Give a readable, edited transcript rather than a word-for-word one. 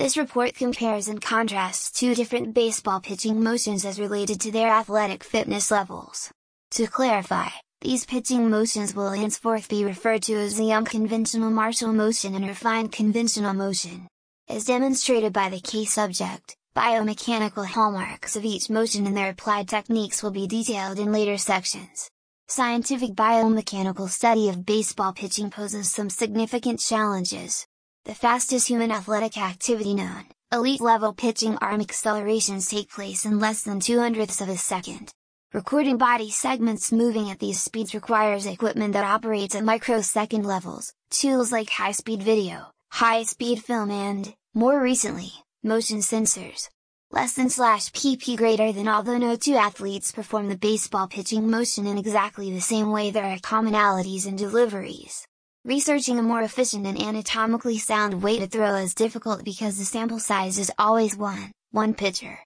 This report compares and contrasts two different baseball pitching motions as related to their athletic fitness levels. To clarify, these pitching motions will henceforth be referred to as the unconventional Marshall motion and refined conventional motion. As demonstrated by the case subject, biomechanical hallmarks of each motion and their applied techniques will be detailed in later sections. Scientific biomechanical study of baseball pitching poses some significant challenges. The fastest human athletic activity known, elite-level pitching arm accelerations take place in less than 2/100ths of a second. Recording body segments moving at these speeds requires equipment that operates at microsecond levels, tools like high-speed video, high-speed film and, more recently, motion sensors. Lesson/PP greater than. Although no two athletes perform the baseball pitching motion in exactly the same way, there are commonalities in deliveries. Researching a more efficient and anatomically sound way to throw is difficult because the sample size is always one pitcher.